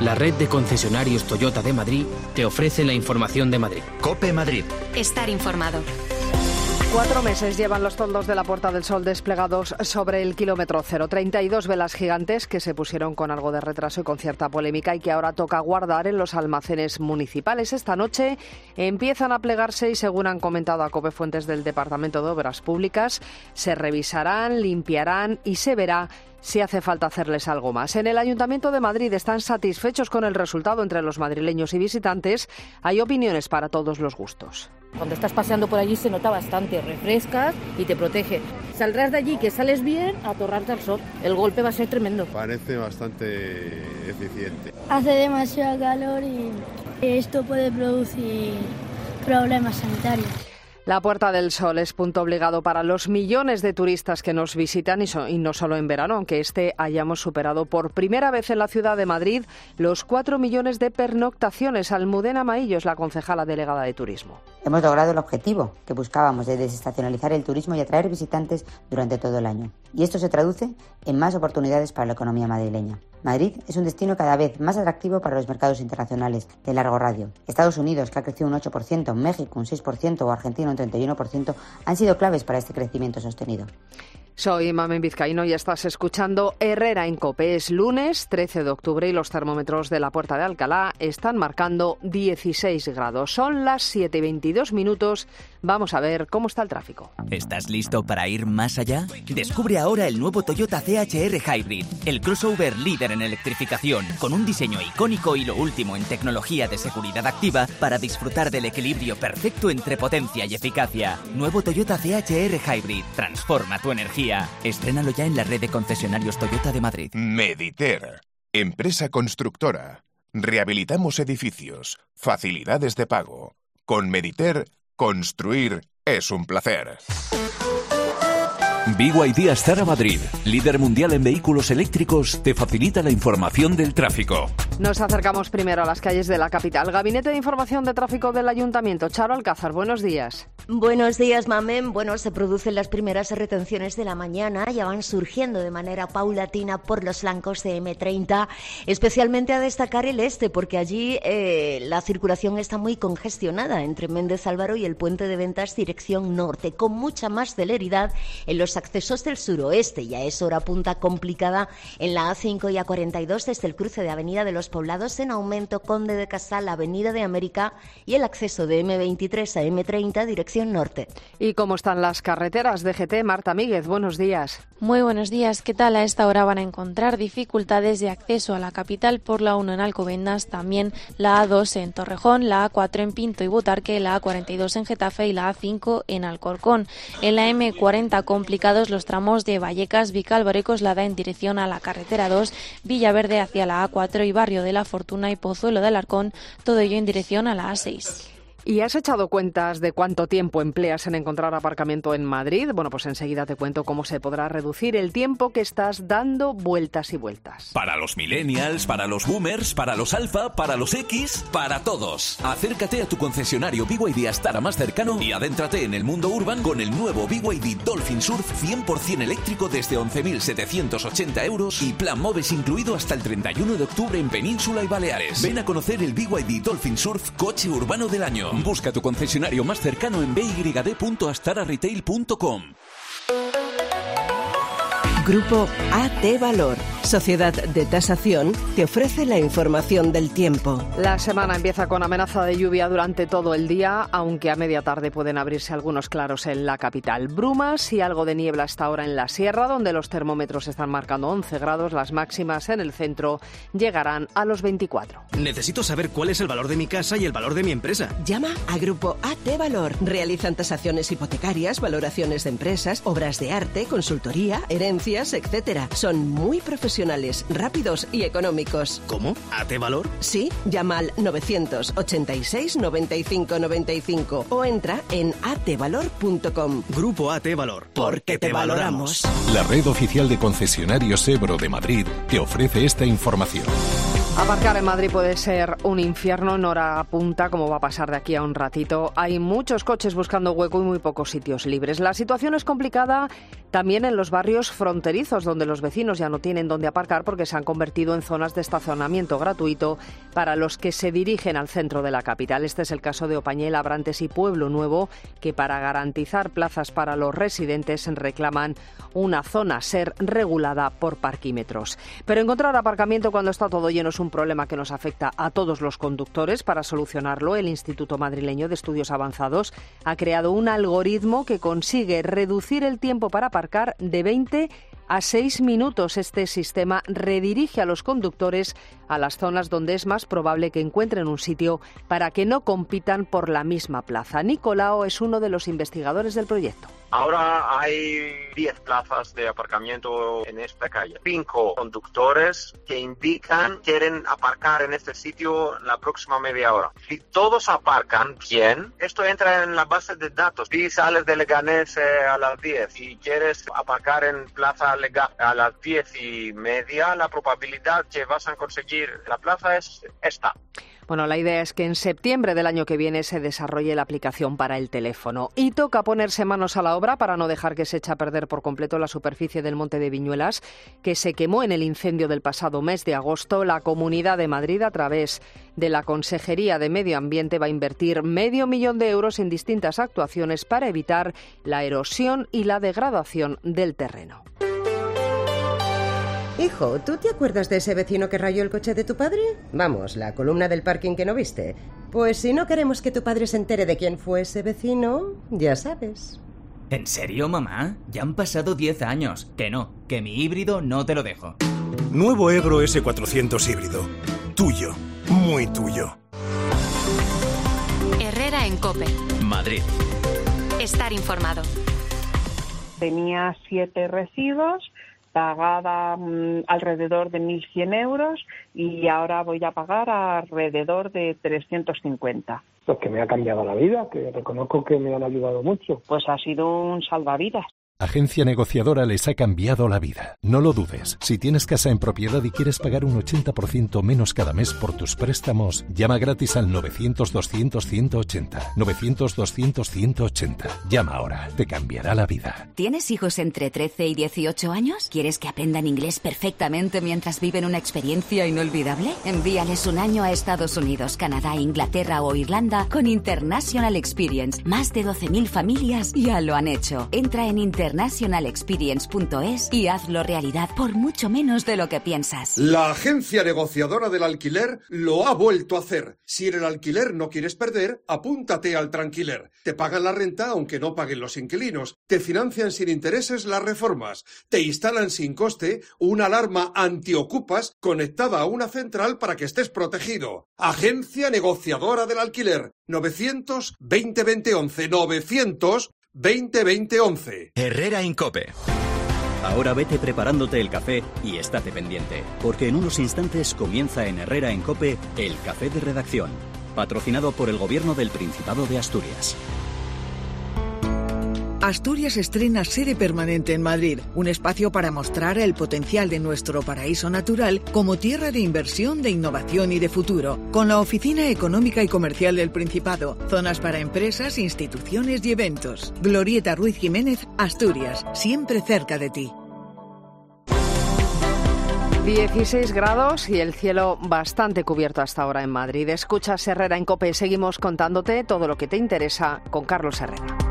La red de concesionarios Toyota de Madrid te ofrece la información de Madrid. COPE Madrid. Estar informado. 4 meses llevan los toldos de la Puerta del Sol desplegados sobre el kilómetro cero. 32 velas gigantes que se pusieron con algo de retraso y con cierta polémica y que ahora toca guardar en los almacenes municipales. Esta noche empiezan a plegarse y, según han comentado a COPE fuentes del Departamento de Obras Públicas, se revisarán, limpiarán y se verá si hace falta hacerles algo más. En el Ayuntamiento de Madrid están satisfechos con el resultado. Entre los madrileños y visitantes hay opiniones para todos los gustos. Cuando estás paseando por allí se nota bastante, refrescas y te protege. Saldrás de allí que sales bien a torrarte al sol. El golpe va a ser tremendo. Parece bastante eficiente. Hace demasiado calor y esto puede producir problemas sanitarios. La Puerta del Sol es punto obligado para los millones de turistas que nos visitan y no solo en verano, aunque hayamos superado por primera vez en la ciudad de Madrid los 4 millones de pernoctaciones. Almudena Maillo es la concejala delegada de Turismo. Hemos logrado el objetivo que buscábamos de desestacionalizar el turismo y atraer visitantes durante todo el año. Y esto se traduce en más oportunidades para la economía madrileña. Madrid es un destino cada vez más atractivo para los mercados internacionales de largo radio. Estados Unidos, que ha crecido un 8%, México un 6% o Argentina un 31%, han sido claves para este crecimiento sostenido. Soy Mamen Vizcaíno y estás escuchando Herrera en COPE. Es lunes 13 de octubre y los termómetros de la Puerta de Alcalá están marcando 16 grados. Son las 7:22. Vamos a ver cómo está el tráfico. ¿Estás listo para ir más allá? Descubre ahora el nuevo Toyota CHR Hybrid, el crossover líder en electrificación, con un diseño icónico y lo último en tecnología de seguridad activa para disfrutar del equilibrio perfecto entre potencia y eficacia. Nuevo Toyota CHR Hybrid. Transforma tu energía. Estrénalo ya en la red de concesionarios Toyota de Madrid. Mediter, empresa constructora. Rehabilitamos edificios. Facilidades de pago. Con Mediter, construir es un placer. BYD Astara Madrid, líder mundial en vehículos eléctricos, te facilita la información del tráfico. Nos acercamos primero a las calles de la capital. Gabinete de Información de Tráfico del Ayuntamiento. Charo Alcázar, buenos días. Buenos días, Mamen. Bueno, se producen las primeras retenciones de la mañana. Ya van surgiendo de manera paulatina por los flancos de M30. Especialmente a destacar el este, porque allí la circulación está muy congestionada entre Méndez Álvaro y el Puente de Ventas dirección norte, con mucha más celeridad en los accesos del suroeste. Ya es hora punta complicada en la A5 y A42 desde el cruce de Avenida de los Poblados en aumento, Conde de Casal, Avenida de América y el acceso de M23 a M30 dirección norte. ¿Y cómo están las carreteras? DGT, Marta Míguez, buenos días. Muy buenos días. ¿Qué tal? A esta hora van a encontrar dificultades de acceso a la capital por la 1 en Alcobendas, también la A2 en Torrejón, la A4 en Pinto y Butarque, la A42 en Getafe y la A5 en Alcorcón. En la M40 complicados los tramos de Vallecas, Vicálvaro y Coslada en dirección a la carretera 2, Villaverde hacia la A4 y Barrio de la Fortuna y Pozuelo de Alarcón, todo ello en dirección a la A6. ¿Y has echado cuentas de cuánto tiempo empleas en encontrar aparcamiento en Madrid? Bueno, pues enseguida te cuento cómo se podrá reducir el tiempo que estás dando vueltas y vueltas. Para los millennials, para los boomers, para los alfa, para los X, para todos. Acércate a tu concesionario BYD Astara más cercano y adéntrate en el mundo urban con el nuevo BYD Dolphin Surf 100% eléctrico desde 11.780 euros y plan MOVES incluido hasta el 31 de octubre en Península y Baleares. Ven a conocer el BYD Dolphin Surf coche urbano del año. Busca tu concesionario más cercano en byd.astararetail.com. Grupo AT Valor, sociedad de tasación, te ofrece la información del tiempo. La semana empieza con amenaza de lluvia durante todo el día, aunque a media tarde pueden abrirse algunos claros en la capital. Brumas y algo de niebla hasta ahora en la sierra, donde los termómetros están marcando 11 grados. Las máximas en el centro llegarán a los 24. Necesito saber cuál es el valor de mi casa y el valor de mi empresa. Llama a Grupo AT Valor. Realizan tasaciones hipotecarias, valoraciones de empresas, obras de arte, consultoría, herencia, etcétera. Son muy profesionales, rápidos y económicos. ¿Cómo? ¿AT Valor? Sí, llama al 986 95 95 o entra en atvalor.com. Grupo AT Valor. Porque te valoramos. La red oficial de concesionarios Ebro de Madrid te ofrece esta información. Aparcar en Madrid puede ser un infierno en hora punta, como va a pasar de aquí a un ratito. Hay muchos coches buscando hueco y muy pocos sitios libres. La situación es complicada también en los barrios fronterizos, donde los vecinos ya no tienen dónde aparcar porque se han convertido en zonas de estacionamiento gratuito para los que se dirigen al centro de la capital. Este es el caso de Opañel, Abrantes y Pueblo Nuevo, que para garantizar plazas para los residentes reclaman una zona ser regulada por parquímetros. Pero encontrar aparcamiento cuando está todo lleno es un problema que nos afecta a todos los conductores. Para solucionarlo, el Instituto Madrileño de Estudios Avanzados ha creado un algoritmo que consigue reducir el tiempo para aparcar de 20 a 6 minutos. Este sistema redirige a los conductores a las zonas donde es más probable que encuentren un sitio para que no compitan por la misma plaza. Nicolao es uno de los investigadores del proyecto. Ahora hay 10 plazas de aparcamiento en esta calle. 5 conductores que indican quieren aparcar en este sitio la próxima media hora. Si todos aparcan bien, esto entra en la base de datos. Si sales de Leganés a las 10 y quieres aparcar en Plaza Legal a las 10:30, la probabilidad que vas a conseguir la plaza es esta. Bueno, la idea es que en septiembre del año que viene se desarrolle la aplicación para el teléfono. Y toca ponerse manos a la obra para no dejar que se eche a perder por completo la superficie del Monte de Viñuelas, que se quemó en el incendio del pasado mes de agosto. La Comunidad de Madrid, a través de la Consejería de Medio Ambiente, va a invertir $500.000 de euros en distintas actuaciones para evitar la erosión y la degradación del terreno. Hijo, ¿tú te acuerdas de ese vecino que rayó el coche de tu padre? Vamos, la columna del parking que no viste. Pues si no queremos que tu padre se entere de quién fue ese vecino, ya sabes. ¿En serio, mamá? Ya han pasado 10 años. Que mi híbrido no te lo dejo. Nuevo Ebro S400 híbrido. Tuyo, muy tuyo. Herrera en COPE. Madrid. Estar informado. Tenía 7 recibos, pagaba alrededor de 1.100 euros y ahora voy a pagar alrededor de 350. Pues que me ha cambiado la vida, que reconozco que me han ayudado mucho. Pues ha sido un salvavidas. Agencia Negociadora les ha cambiado la vida. No lo dudes. Si tienes casa en propiedad y quieres pagar un 80% menos cada mes por tus préstamos, llama gratis al 900-200-180. 900-200-180. Llama ahora. Te cambiará la vida. ¿Tienes hijos entre 13 y 18 años? ¿Quieres que aprendan inglés perfectamente mientras viven una experiencia inolvidable? Envíales un año a Estados Unidos, Canadá, Inglaterra o Irlanda con International Experience. Más de 12.000 familias ya lo han hecho. Entra en internationalexperience.es y hazlo realidad por mucho menos de lo que piensas. La Agencia Negociadora del Alquiler lo ha vuelto a hacer. Si en el alquiler no quieres perder, apúntate al Tranquiler. Te pagan la renta aunque no paguen los inquilinos. Te financian sin intereses las reformas. Te instalan sin coste una alarma antiocupas conectada a una central para que estés protegido. Agencia Negociadora del Alquiler. 900-20-20-11. 900-20-20-11. Herrera en COPE. Ahora vete preparándote el café y estate pendiente, porque en unos instantes comienza en Herrera en COPE el Café de Redacción, patrocinado por el Gobierno del Principado de Asturias. Asturias estrena sede permanente en Madrid, un espacio para mostrar el potencial de nuestro paraíso natural como tierra de inversión, de innovación y de futuro, con la Oficina Económica y Comercial del Principado, zonas para empresas, instituciones y eventos. Glorieta Ruiz Jiménez, Asturias, siempre cerca de ti. 16 grados y el cielo bastante cubierto hasta ahora en Madrid. Escuchas Herrera en COPE. Seguimos contándote todo lo que te interesa con Carlos Herrera.